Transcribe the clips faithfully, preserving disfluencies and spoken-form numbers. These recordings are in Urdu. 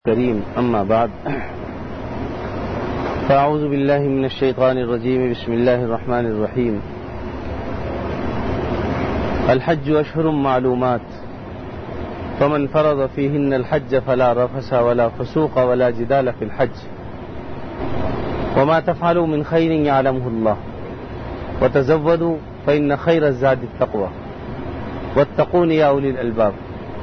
كريم أما بعد فأعوذ بالله من الشيطان الرجيم بسم الله الرحمن الرحيم الحج أشهر معلومات فمن فرض فيهن الحج فلا رفث ولا فسوق ولا جدال في الحج وما تفعلوا من خير يعلمه الله وتزودوا فإن خير الزاد التقوى واتقون يا أولي الألباب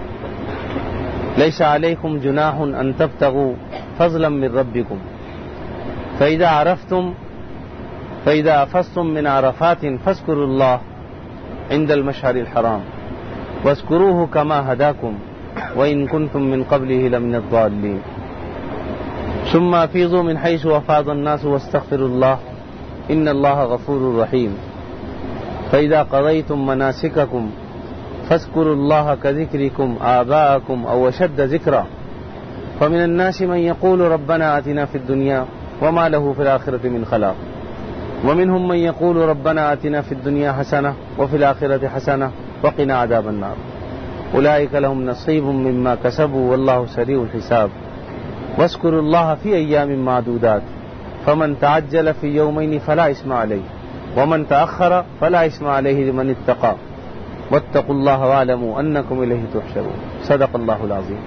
ليس عليكم جناح أن تبتغوا فضلا من ربكم فإذا عرفتم فإذا أفضتم من عرفات فاذكروا الله عند المشعر الحرام واذكروه كما هداكم وإن كنتم من قبله لمن الضالين ثم أفيضوا من حيث أفاض الناس واستغفروا الله إن الله غفور رحيم فإذا قضيتم مناسككم فاذكروا الله كذكركم آباءكم أو أشد ذكرا فمن الناس من يقول ربنا آتنا في الدنيا وما له في الآخرة من خلاق ومنهم من يقول ربنا آتنا في الدنيا حسنة وفي الآخرة حسنة وقنا عذاب النار أولئك لهم نصيب مما كسبوا والله سريع الحساب واذكروا الله في أيام معدودات فمن تعجل في يومين فلا إثم عليه ومن تأخر فلا إثم عليه لمن اتقى واتقوا الله واعلموا انکم الیہ تحشرون صدق اللہ العظیم۔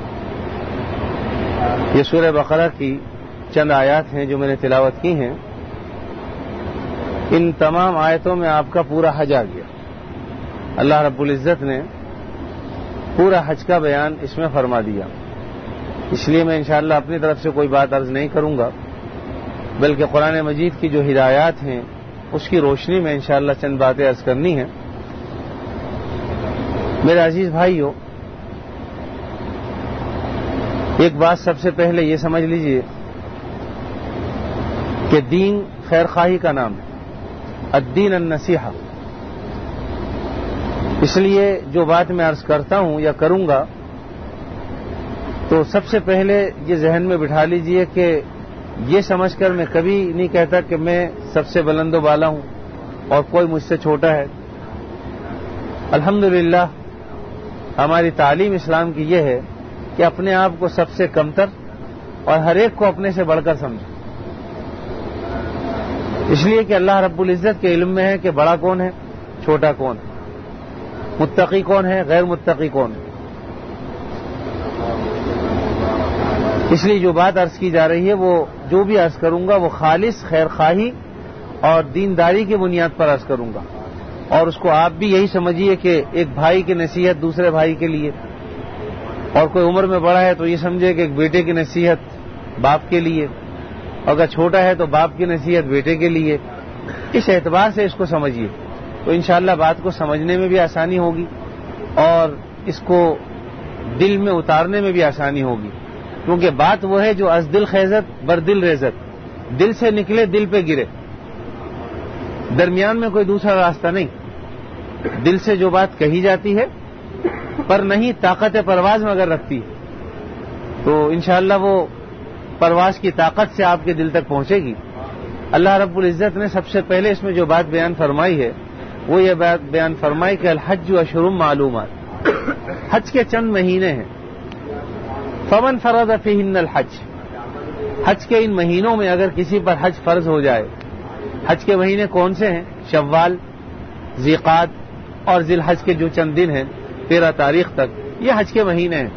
یہ سورہ بقرہ کی چند آیات ہیں جو میں نے تلاوت کی ہیں۔ ان تمام آیتوں میں آپ کا پورا حج آ گیا۔ اللہ رب العزت نے پورا حج کا بیان اس میں فرما دیا، اس لیے میں انشاءاللہ اپنی طرف سے کوئی بات عرض نہیں کروں گا، بلکہ قرآن مجید کی جو ہدایات ہیں اس کی روشنی میں انشاءاللہ چند باتیں عرض کرنی ہیں۔ میرے عزیز بھائیو، ایک بات سب سے پہلے یہ سمجھ لیجئے کہ دین خیر خواہی کا نام ہے، الدین النصیحہ۔ اس لیے جو بات میں عرض کرتا ہوں یا کروں گا تو سب سے پہلے یہ ذہن میں بٹھا لیجئے کہ یہ سمجھ کر میں کبھی نہیں کہتا کہ میں سب سے بلند و بالا ہوں اور کوئی مجھ سے چھوٹا ہے۔ الحمدللہ ہماری تعلیم اسلام کی یہ ہے کہ اپنے آپ کو سب سے کمتر اور ہر ایک کو اپنے سے بڑھ کر سمجھے، اس لیے کہ اللہ رب العزت کے علم میں ہے کہ بڑا کون ہے، چھوٹا کون ہے، متقی کون ہے، غیر متقی کون ہے۔ اس لیے جو بات عرض کی جا رہی ہے وہ جو بھی عرض کروں گا وہ خالص خیر خواہی اور دینداری کی بنیاد پر عرض کروں گا، اور اس کو آپ بھی یہی سمجھیے کہ ایک بھائی کی نصیحت دوسرے بھائی کے لیے، اور کوئی عمر میں بڑا ہے تو یہ سمجھے کہ ایک بیٹے کی نصیحت باپ کے لیے، اگر چھوٹا ہے تو باپ کی نصیحت بیٹے کے لیے، اس اعتبار سے اس کو سمجھیے تو انشاءاللہ بات کو سمجھنے میں بھی آسانی ہوگی اور اس کو دل میں اتارنے میں بھی آسانی ہوگی، کیونکہ بات وہ ہے جو از دل خیزت بر دل ریزت، دل سے نکلے دل پہ گرے، درمیان میں کوئی دوسرا راستہ نہیں۔ دل سے جو بات کہی جاتی ہے پر نہیں طاقت پرواز مگر رکھتی ہے تو انشاءاللہ وہ پرواز کی طاقت سے آپ کے دل تک پہنچے گی۔ اللہ رب العزت نے سب سے پہلے اس میں جو بات بیان فرمائی ہے وہ یہ بات بیان فرمائی کہ الحج اشہر معلومات، حج کے چند مہینے ہیں۔ فمن فرض فیہن الحج، حج کے ان مہینوں میں اگر کسی پر حج فرض ہو جائے، حج کے مہینے کون سے ہیں؟ شوال، ذیقعد اور ذی الحج کے جو چند دن ہیں تیرہ تاریخ تک، یہ حج کے مہینے ہیں۔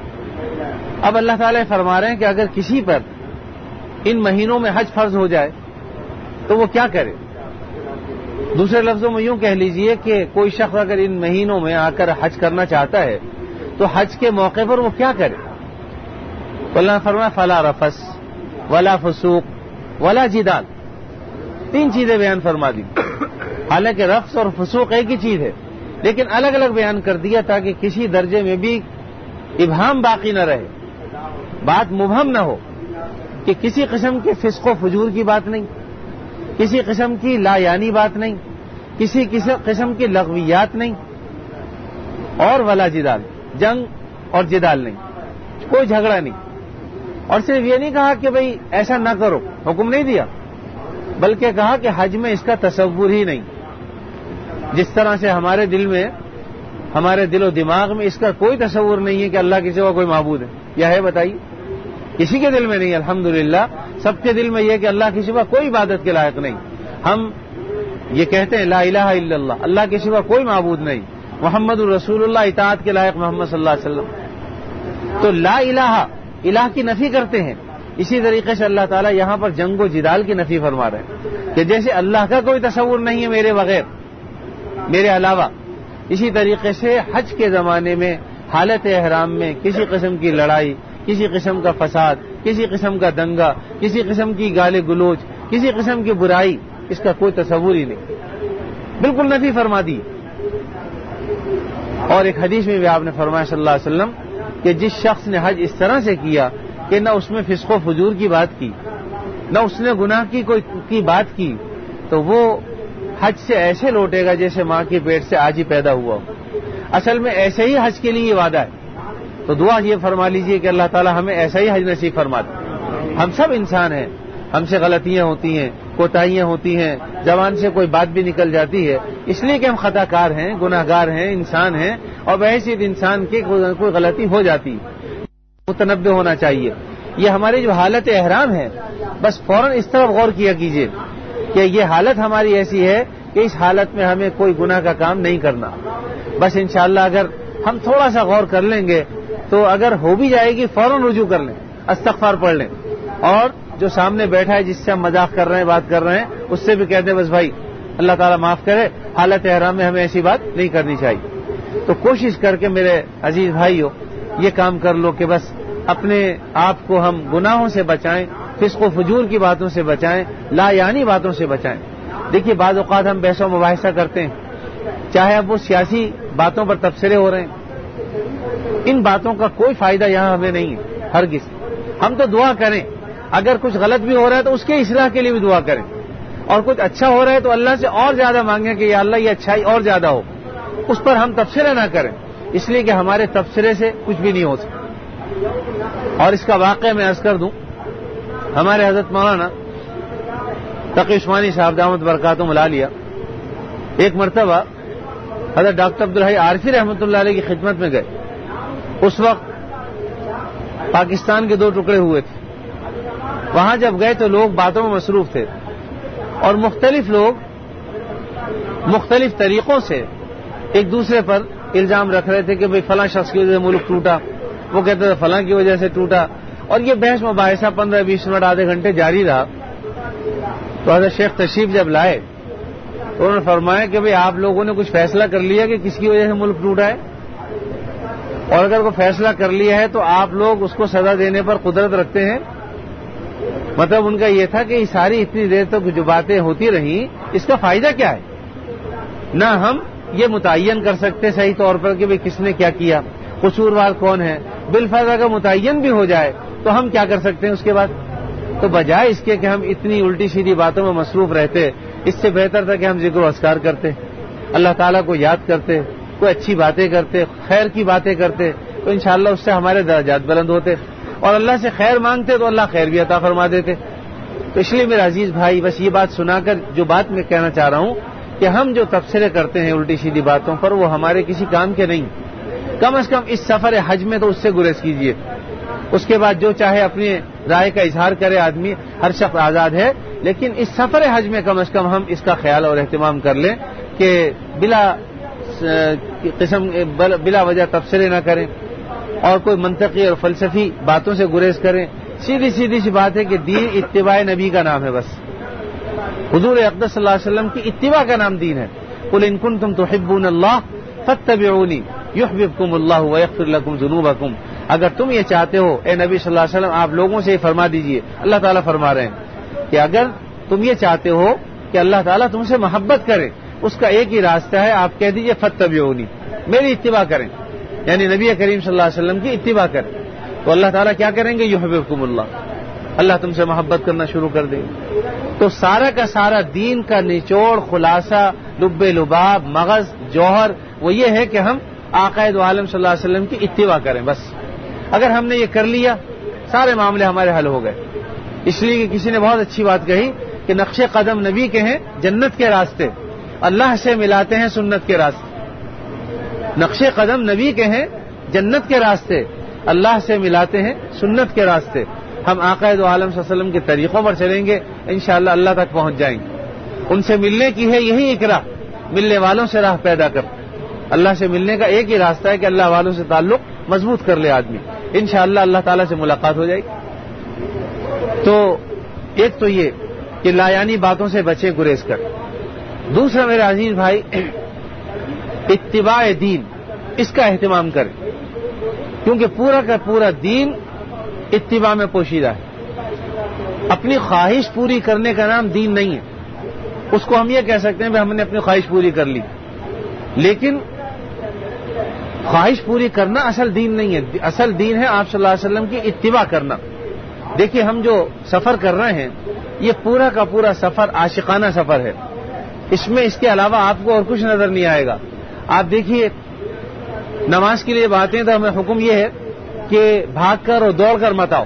اب اللہ تعالیٰ فرما رہے ہیں کہ اگر کسی پر ان مہینوں میں حج فرض ہو جائے تو وہ کیا کرے؟ دوسرے لفظوں میں یوں کہہ لیجئے کہ کوئی شخص اگر ان مہینوں میں آ کر حج کرنا چاہتا ہے تو حج کے موقع پر وہ کیا کرے؟ تو اللہ نے فرمایا فلا رفث ولا فسوق ولا جدال، تین چیزیں بیان فرما دی۔ حالانکہ رفث اور فسوق ایک ہی چیز ہے لیکن الگ الگ بیان کر دیا تاکہ کسی درجے میں بھی ابہام باقی نہ رہے، بات مبہم نہ ہو کہ کسی قسم کے فسق و فجور کی بات نہیں، کسی قسم کی لا یعنی بات نہیں، کسی قسم کی لغویات نہیں، اور ولا جدال، جنگ اور جدال نہیں، کوئی جھگڑا نہیں۔ اور صرف یہ نہیں کہا کہ بھئی ایسا نہ کرو، حکم نہیں دیا، بلکہ کہا کہ حج میں اس کا تصور ہی نہیں۔ جس طرح سے ہمارے دل میں ہمارے دل و دماغ میں اس کا کوئی تصور نہیں ہے کہ اللہ کے سوا کوئی معبود ہے، یا ہے بتائیے؟ کسی کے دل میں نہیں. الحمدللہ سب کے دل میں یہ کہ اللہ کے سوا کوئی عبادت کے لائق نہیں. ہم یہ کہتے ہیں لا الہ الا اللہ, اللہ کے سوا کوئی معبود نہیں, محمد الرسول اللہ, اطاعت کے لائق محمد صلی اللہ علیہ وسلم. تو لا الہ, الہ کی نفی کرتے ہیں. اسی طریقے سے اللہ تعالیٰ یہاں پر جنگ و جدال کی نفی فرما رہے ہیں کہ جیسے اللہ کا کوئی تصور نہیں ہے میرے بغیر, میرے علاوہ. اسی طریقے سے حج کے زمانے میں حالت احرام میں کسی قسم کی لڑائی, کسی قسم کا فساد, کسی قسم کا دنگا, کسی قسم کی گالے گلوچ, کسی قسم کی برائی, اس کا کوئی تصور ہی نہیں, بالکل نفی فرما دی. اور ایک حدیث میں بھی آپ نے فرمایا صلی اللہ علیہ وسلم کہ جس شخص نے حج اس طرح سے کیا کہ نہ اس میں فسق و فجور کی بات کی, نہ اس نے گناہ کی کوئی کی بات کی, تو وہ حج سے ایسے لوٹے گا جیسے ماں کے پیٹ سے آج ہی پیدا ہوا ہو. اصل میں ایسے ہی حج کے لیے یہ وعدہ ہے. تو دعا یہ فرما لیجئے کہ اللہ تعالی ہمیں ایسا ہی حج نصیب فرما دے. ہم سب انسان ہیں, ہم سے غلطیاں ہوتی ہیں, کوتاہیاں ہوتی ہیں, زبان سے کوئی بات بھی نکل جاتی ہے, اس لیے کہ ہم خطا کار ہیں, گناہ گار ہیں, انسان ہیں, اور بحیثیت انسان کی کوئی غلطی ہو جاتی ہے, متنبہ ہونا چاہیے. یہ ہماری جو حالت احرام ہے, بس فوراً اس طرف غور کیا کیجئے کہ یہ حالت ہماری ایسی ہے کہ اس حالت میں ہمیں کوئی گناہ کا کام نہیں کرنا. بس انشاءاللہ اگر ہم تھوڑا سا غور کر لیں گے تو اگر ہو بھی جائے گی فوراً رجوع کر لیں, استغفار پڑھ لیں, اور جو سامنے بیٹھا ہے جس سے ہم مذاق کر رہے ہیں, بات کر رہے ہیں, اس سے بھی کہتے ہیں بس بھائی اللہ تعالیٰ معاف کرے, حالت احرام میں ہمیں ایسی بات نہیں کرنی چاہیے. تو کوشش کر کے میرے عزیز بھائیو یہ کام کر لو کہ بس اپنے آپ کو ہم گناہوں سے بچائیں, فسق و فجور کی باتوں سے بچائیں, لا یعنی باتوں سے بچائیں. دیکھیے بعض اوقات ہم بحث و مباحثہ کرتے ہیں, چاہے اب وہ سیاسی باتوں پر تبصرے ہو رہے ہیں, ان باتوں کا کوئی فائدہ یہاں ہمیں نہیں ہے ہرگز. ہم تو دعا کریں, اگر کچھ غلط بھی ہو رہا ہے تو اس کے اصلاح کے لیے بھی دعا کریں, اور کچھ اچھا ہو رہا ہے تو اللہ سے اور زیادہ مانگیں کہ یا اللہ یہ اچھائی اور زیادہ ہو. اس پر ہم تبصرے نہ کریں, اس لیے کہ ہمارے تبصرے سے کچھ بھی نہیں ہو سکتا. اور اس کا واقعہ میں عرض کر دوں, ہمارے حضرت مولانا تقی عثمانی صاحب دامت برکاتہم العالیہ ایک مرتبہ حضرت ڈاکٹر عبدالحی عارفی رحمۃ اللہ علیہ کی خدمت میں گئے. اس وقت پاکستان کے دو ٹکڑے ہوئے تھے. وہاں جب گئے تو لوگ باتوں میں مصروف تھے, اور مختلف لوگ مختلف طریقوں سے ایک دوسرے پر الزام رکھ رہے تھے کہ بھئی فلاں شخص کی وجہ سے ملک ٹوٹا, وہ کہتے تھے فلاں کی وجہ سے ٹوٹا, اور یہ بحث مباحثہ پندرہ بیس منٹ آدھے گھنٹے جاری رہا. تو حضرت شیخ تشریف جب لائے تو انہوں نے فرمایا کہ بھئی آپ لوگوں نے کچھ فیصلہ کر لیا کہ کس کی وجہ سے ملک ٹوٹا ہے, اور اگر وہ فیصلہ کر لیا ہے تو آپ لوگ اس کو سزا دینے پر قدرت رکھتے ہیں. مطلب ان کا یہ تھا کہ یہ ساری اتنی دیر تک جو باتیں ہوتی رہیں اس کا فائدہ کیا ہے, نہ ہم یہ متعین کر سکتے صحیح طور پر کہ بھئی کس نے کیا کیا, قصوروار کون ہے. بالفرض اگر متعین بھی ہو جائے تو ہم کیا کر سکتے ہیں اس کے بعد. تو بجائے اس کے کہ ہم اتنی الٹی سیدھی باتوں میں مصروف رہتے, اس سے بہتر تھا کہ ہم ذکر و اذکار کرتے, اللہ تعالیٰ کو یاد کرتے, کوئی اچھی باتیں کرتے, خیر کی باتیں کرتے, تو انشاءاللہ اس سے ہمارے درجات بلند ہوتے, اور اللہ سے خیر مانگتے تو اللہ خیر بھی عطا فرما دیتے. تو اس لیے میرے عزیز بھائی بس یہ بات سنا کر جو بات میں کہنا چاہ رہا ہوں کہ ہم جو تبصرے کرتے ہیں الٹی سیدھی باتوں پر وہ ہمارے کسی کام کے نہیں. کم از کم اس سفر حج میں تو اس سے گریز کیجیے. اس کے بعد جو چاہے اپنی رائے کا اظہار کرے آدمی, ہر شخص آزاد ہے, لیکن اس سفر حج میں کم از کم ہم اس کا خیال اور اہتمام کر لیں کہ بلا قسم بلا وجہ تبصرے نہ کریں, اور کوئی منطقی اور فلسفی باتوں سے گریز کریں. سیدھی سیدھی سی بات ہے کہ دین اتباع نبی کا نام ہے, بس حضور اقدس صلی اللہ علیہ وسلم کی اتباع کا نام دین ہے. قل ان کنتم تحبون اللہ فاتبعونی یحببکم اللہ ویغفر لکم ذنوبکم. اگر تم یہ چاہتے ہو اے نبی صلی اللہ علیہ وسلم, آپ لوگوں سے یہ فرما دیجئے, اللہ تعالیٰ فرما رہے ہیں کہ اگر تم یہ چاہتے ہو کہ اللہ تعالیٰ تم سے محبت کرے, اس کا ایک ہی راستہ ہے, آپ کہہ دیجئے فاتبعونی, میری اتباع کریں, یعنی نبی کریم صلی اللہ علیہ وسلم کی اتباع کریں. تو اللہ تعالیٰ کیا کریں گے, یحببکم اللہ, اللہ تم سے محبت کرنا شروع کر دیں گے. تو سارا کا سارا دین کا نچوڑ, خلاصہ, لب لباب, مغز, جوہر وہ یہ ہے کہ ہم آقائد عالم صلی اللہ علیہ وسلم کی اتباع کریں. بس اگر ہم نے یہ کر لیا سارے معاملے ہمارے حل ہو گئے. اس لیے کہ کسی نے بہت اچھی بات کہی کہ نقش قدم نبی کے ہیں جنت کے راستے, اللہ سے ملاتے ہیں سنت کے راستے. نقش قدم نبی کے ہیں جنت کے راستے, اللہ سے ملاتے ہیں سنت کے راستے. ہم آقا دو عالم صلی اللہ علیہ وسلم کے طریقوں پر چلیں گے انشاءاللہ اللہ تک پہنچ جائیں گے. ان سے ملنے کی ہے یہی ایک راہ, ملنے والوں سے راہ پیدا کر. اللہ سے ملنے کا ایک ہی راستہ ہے کہ اللہ والوں سے تعلق مضبوط کر لے آدمی, انشاءاللہ اللہ تعالیٰ سے ملاقات ہو جائے گی. تو ایک تو یہ کہ لایانی باتوں سے بچے گریز کر. دوسرا میرے عزیز بھائی, اتباع دین, اس کا اہتمام کریں, کیونکہ پورا کا پورا دین اتباع میں پوشیدہ ہے. اپنی خواہش پوری کرنے کا نام دین نہیں ہے. اس کو ہم یہ کہہ سکتے ہیں کہ ہم نے اپنی خواہش پوری کر لی, لیکن خواہش پوری کرنا اصل دین نہیں ہے. اصل دین ہے آپ صلی اللہ علیہ وسلم کی اتباع کرنا. دیکھیے ہم جو سفر کر رہے ہیں یہ پورا کا پورا سفر عاشقانہ سفر ہے. اس میں اس کے علاوہ آپ کو اور کچھ نظر نہیں آئے گا. آپ دیکھیے نماز کے لیے باتیں تو ہمیں حکم یہ ہے کہ بھاگ کر اور دوڑ کر مت آؤ,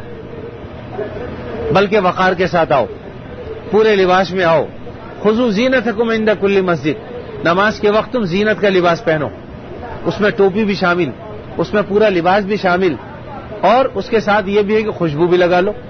بلکہ وقار کے ساتھ آؤ, پورے لباس میں آؤ. خذوا زینتکم عند کل مسجد, نماز کے وقت تم زینت کا لباس پہنو, اس میں ٹوپی بھی شامل, اس میں پورا لباس بھی شامل, اور اس کے ساتھ یہ بھی ہے کہ خوشبو بھی لگا لو.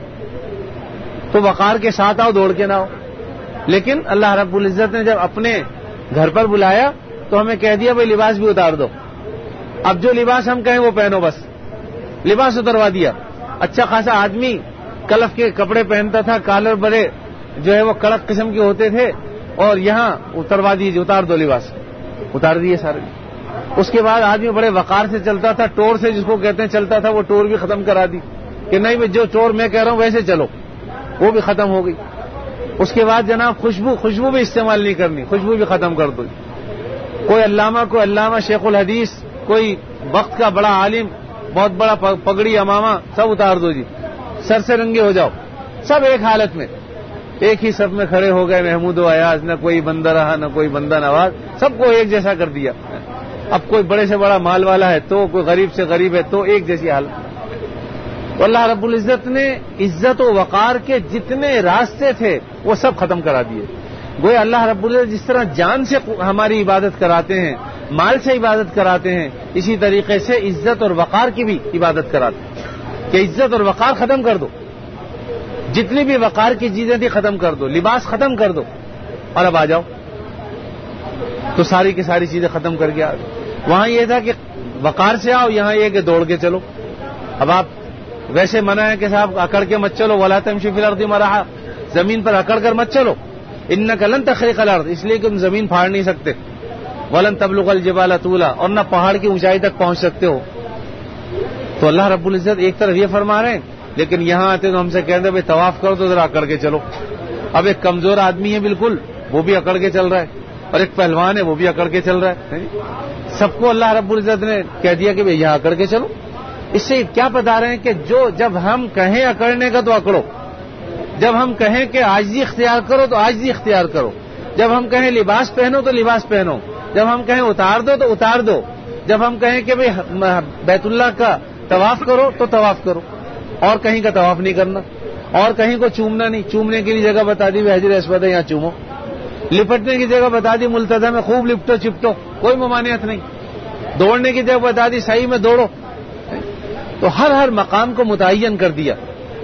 تو وقار کے ساتھ آؤ, دوڑ کے نہ آؤ. لیکن اللہ رب العزت نے جب اپنے گھر پر بلایا تو ہمیں کہہ دیا بھائی لباس بھی اتار دو. اب جو لباس ہم کہیں وہ پہنو, بس لباس اتروا دیا. اچھا خاصا آدمی کلف کے کپڑے پہنتا تھا, کالر بڑے جو ہے وہ کڑک قسم کے ہوتے تھے, اور یہاں اتروا دیجیے, اتار دو لباس, اتار دیے سارے. اس کے بعد آدمی بڑے وقار سے چلتا تھا, ٹور سے جس کو کہتے ہیں چلتا تھا, وہ ٹور بھی ختم کرا دی کہ نہیں میں جو ٹور میں کہہ رہا ہوں ویسے چلو, وہ بھی ختم ہو گئی. اس کے بعد جناب خوشبو خوشبو بھی استعمال نہیں کرنی, خوشبو بھی ختم کر دو. کوئی علامہ کوئی علامہ شیخ الحدیث, کوئی وقت کا بڑا عالم, بہت بڑا پگڑی امامہ, سب اتار دو جی, سر سے رنگے ہو جاؤ. سب ایک حالت میں ایک ہی صف میں کھڑے ہو گئے, محمود و ایاز, نہ کوئی بندہ رہا نہ کوئی بندہ نواز, سب کو ایک جیسا کر دیا. اب کوئی بڑے سے بڑا مال والا ہے تو, کوئی غریب سے غریب ہے تو, ایک جیسی حالت. تو اللہ رب العزت نے عزت و وقار کے جتنے راستے تھے وہ سب ختم کرا دیے. گویا اللہ رب العزت جس طرح جان سے ہماری عبادت کراتے ہیں, مال سے عبادت کراتے ہیں, اسی طریقے سے عزت اور وقار کی بھی عبادت کراتے ہیں کہ عزت اور وقار ختم کر دو. جتنی بھی وقار کی چیزیں تھی ختم کر دو, لباس ختم کر دو, اور اب آ جاؤ. تو ساری کی ساری چیزیں ختم کر کے آ جاؤ. وہاں یہ تھا کہ وقار سے آؤ, یہاں یہ کہ دوڑ کے چلو. اب آپ ویسے منع ہے کہ صاحب اکڑ کے مت چلو, ولا تمشوا فی الارض مرحا, زمین پر اکڑ کر مت چلو. انک لن تخرق الارض, اس لیے کہ تم زمین پھاڑ نہیں سکتے. ولن تبلغ الجبال طولا, اور نہ پہاڑ کی اونچائی تک پہنچ سکتے ہو. تو اللہ رب العزت ایک طرف یہ فرما رہے ہیں, لیکن یہاں آتے تو ہم سے کہتے ہیں بھائی طواف کرو تو ذرا اکڑ کے چلو. اب ایک کمزور آدمی ہے بالکل, وہ بھی اکڑ کے چل رہا ہے, اور ایک پہلوان ہے وہ بھی اکڑ کے چل رہا ہے. سب کو اللہ رب العزت نے کہہ دیا کہ بھائی یہاں اکڑ کے چلو. اس سے کیا بتا رہے ہیں کہ جو جب ہم کہیں اکڑنے کا تو اکڑو, جب ہم کہیں کہ عاجزی اختیار کرو تو عاجزی اختیار کرو, جب ہم کہیں لباس پہنو تو لباس پہنو, جب ہم کہیں اتار دو تو اتار دو, جب ہم کہیں کہ بھئی بیت اللہ کا طواف کرو تو طواف کرو, اور کہیں کا طواف نہیں کرنا, اور کہیں کو چومنا نہیں. چومنے کے لیے جگہ بتا دی حجر اسود ہے یہاں چومو, لپٹنے کی جگہ بتا دی ملتزم میں خوب لپٹو چپٹو, کوئی ممانعت نہیں. دوڑنے کی جگہ بتا دی صحیح میں دوڑو. تو ہر ہر مقام کو متعین کر دیا,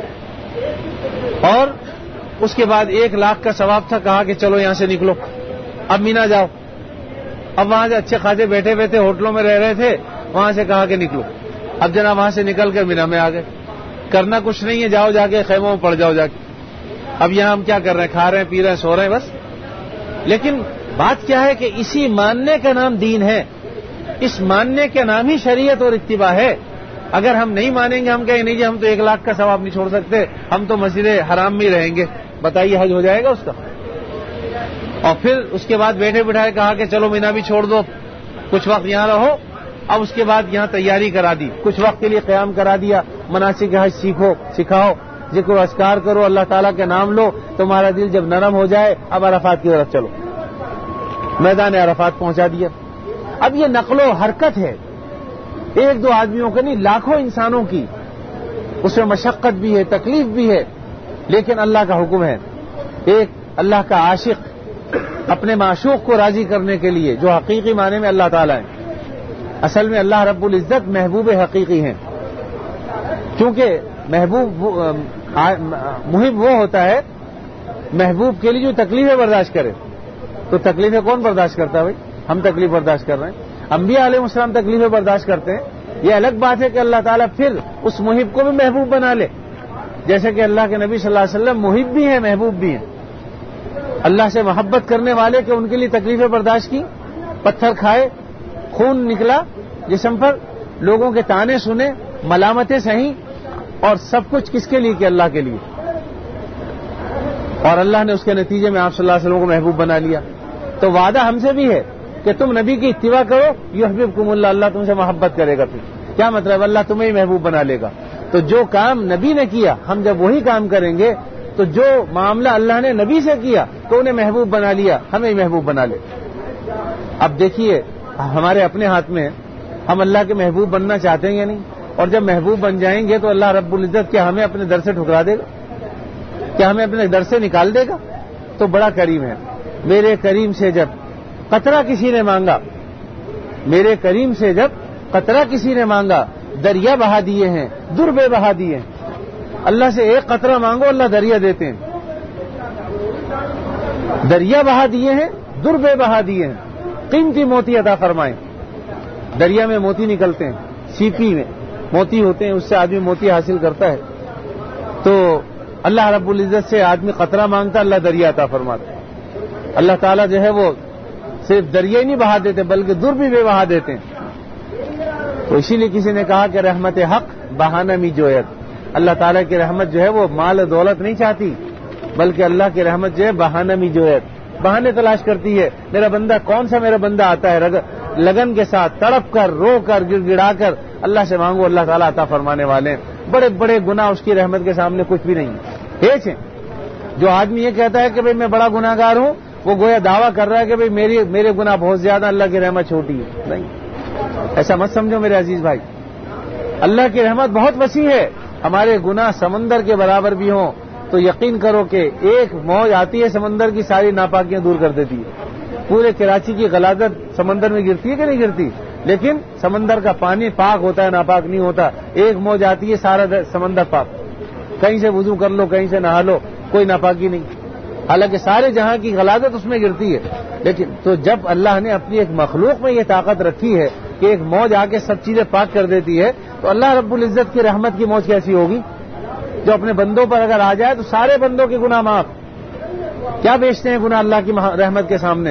اور اس کے بعد ایک لاکھ کا ثواب تھا, کہا کہ چلو یہاں سے نکلو, اب مینا جاؤ. اب وہاں سے اچھے خاصے بیٹھے ہوئے تھے, ہوٹلوں میں رہ رہے تھے, وہاں سے کہا کہ نکلو. اب جناب وہاں سے نکل کر مینا میں آ گئے. کرنا کچھ نہیں ہے, جاؤ جا کے خیموں میں پڑ جاؤ جا کے. اب یہاں ہم کیا کر رہے ہیں, کھا رہے ہیں, پی رہے ہیں, سو رہے ہیں بس. لیکن بات کیا ہے کہ اسی ماننے کا نام دین ہے, اس ماننے کا نام ہی شریعت اور اتباع ہے. اگر ہم نہیں مانیں گے, ہم کہیں نہیں جی ہم تو ایک لاکھ کا ثواب نہیں چھوڑ سکتے, ہم تو مسجد حرام میں رہیں گے, بتائیے حج ہو جائے گا اس کا؟ اور پھر اس کے بعد بیٹھے بٹھائے کہا کہ چلو مینا بھی چھوڑ دو, کچھ وقت یہاں رہو. اب اس کے بعد یہاں تیاری کرا دی, کچھ وقت کے لیے قیام کرا دیا, مناسک حج سیکھو سکھاؤ, ذکر و اذکار کرو, اللہ تعالیٰ کے نام لو, تمہارا دل جب نرم ہو جائے اب عرفات کی طرف چلو. میدان عرفات پہنچا دیا. اب یہ نقل و حرکت ہے, ایک دو آدمیوں کا نہیں, لاکھوں انسانوں کی. اس میں مشقت بھی ہے, تکلیف بھی ہے, لیکن اللہ کا حکم ہے. ایک اللہ کا عاشق اپنے معشوق کو راضی کرنے کے لیے, جو حقیقی معنی میں اللہ تعالیٰ ہے, اصل میں اللہ رب العزت محبوب حقیقی ہیں. کیونکہ محبوب محب وہ ہوتا ہے محبوب کے لیے جو تکلیفیں برداشت کرے. تو تکلیفیں کون برداشت کرتا ہے بھائی؟ ہم تکلیف برداشت کر رہے ہیں. انبیاء علیہ السلام تکلیفیں برداشت کرتے ہیں. یہ الگ بات ہے کہ اللہ تعالیٰ پھر اس محب کو بھی محبوب بنا لے, جیسے کہ اللہ کے نبی صلی اللہ علیہ وسلم محب بھی ہیں محبوب بھی ہیں. اللہ سے محبت کرنے والے کہ ان کے لیے تکلیفیں برداشت کی, پتھر کھائے, خون نکلا جسم پر, لوگوں کے تانے سنے, ملامتیں سہیں, اور سب کچھ کس کے لیے کہ اللہ کے لیے. اور اللہ نے اس کے نتیجے میں آپ صلی اللہ علیہ وسلم کو محبوب بنا لیا. تو وعدہ ہم سے بھی ہے کہ تم نبی کی اتباع کرو, یحببکم اللہ, اللہ تم سے محبت کرے گا. پھر کیا مطلب؟ اللہ تمہیں ہی محبوب بنا لے گا. تو جو کام نبی نے کیا ہم جب وہی کام کریں گے تو جو معاملہ اللہ نے نبی سے کیا تو انہیں محبوب بنا لیا, ہمیں ہی محبوب بنا لے. اب دیکھیے ہمارے اپنے ہاتھ میں, ہم اللہ کے محبوب بننا چاہتے ہیں یا نہیں؟ اور جب محبوب بن جائیں گے تو اللہ رب العزت کیا ہمیں اپنے در سے ٹھکرا دے گا؟ کیا ہمیں اپنے در سے نکال دے گا؟ تو بڑا کریم ہے. میرے کریم سے جب قطرہ کسی نے مانگا, میرے کریم سے جب قطرہ کسی نے مانگا, دریا بہا دیے ہیں, در بے بہا دیے ہیں. اللہ سے ایک قطرہ مانگو اللہ دریا دیتے ہیں. دریا بہا دیے ہیں, در بے بہا دیے ہیں. قیمتی موتی عطا فرمائیں. دریا میں موتی نکلتے ہیں, سیپی میں موتی ہوتے ہیں, اس سے آدمی موتی حاصل کرتا ہے. تو اللہ رب العزت سے آدمی قطرہ مانگتا, اللہ دریا عطا فرماتا ہے. اللہ تعالیٰ جو ہے وہ صرف دریا ہی نہیں بہا دیتے بلکہ در بھی بے بہا دیتے ہیں. تو اسی لیے کسی نے کہا کہ رحمت حق بہانہ می جویت. اللہ تعالیٰ کی رحمت جو ہے وہ مال و دولت نہیں چاہتی بلکہ اللہ کی رحمت جو ہے بہانہ می جویت, بہانے تلاش کرتی ہے. میرا بندہ کون سا میرا بندہ آتا ہے لگن کے ساتھ, تڑپ کر, رو کر, گڑ گڑا کر اللہ سے مانگو, اللہ تعالیٰ عطا فرمانے والے ہیں. بڑے بڑے گناہ اس کی رحمت کے سامنے کچھ بھی نہیں ہے. جو آدمی یہ کہتا ہے کہ بھئی میں بڑا گناہ گار ہوں, وہ گویا دعویٰ کر رہا ہے کہ بھئی میری میرے گناہ بہت زیادہ, اللہ کی رحمت چھوٹی ہے. نہیں, ایسا مت سمجھو میرے عزیز بھائی. اللہ کی رحمت بہت وسیع ہے. ہمارے گناہ سمندر کے برابر بھی ہوں تو یقین کرو کہ ایک موج آتی ہے سمندر کی ساری ناپاکیاں دور کر دیتی ہے. پورے کراچی کی غلاظت سمندر میں گرتی ہے کہ نہیں گرتی؟ لیکن سمندر کا پانی پاک ہوتا ہے, ناپاک نہیں ہوتا. ایک موج آتی ہے سارا سمندر پاک, کہیں سے وضو کر لو, کہیں سے نہا لو, کوئی ناپاکی نہیں. حالانکہ سارے جہاں کی غلاظت اس میں گرتی ہے. لیکن تو جب اللہ نے اپنی ایک مخلوق میں یہ طاقت رکھی ہے کہ ایک موج آ کے سب چیزیں پاک کر دیتی ہے, تو اللہ رب العزت کی رحمت کی موج کیسی ہوگی جو اپنے بندوں پر اگر آ جائے تو سارے بندوں کے گناہ معاف. کیا بیچتے ہیں گناہ اللہ کی رحمت کے سامنے؟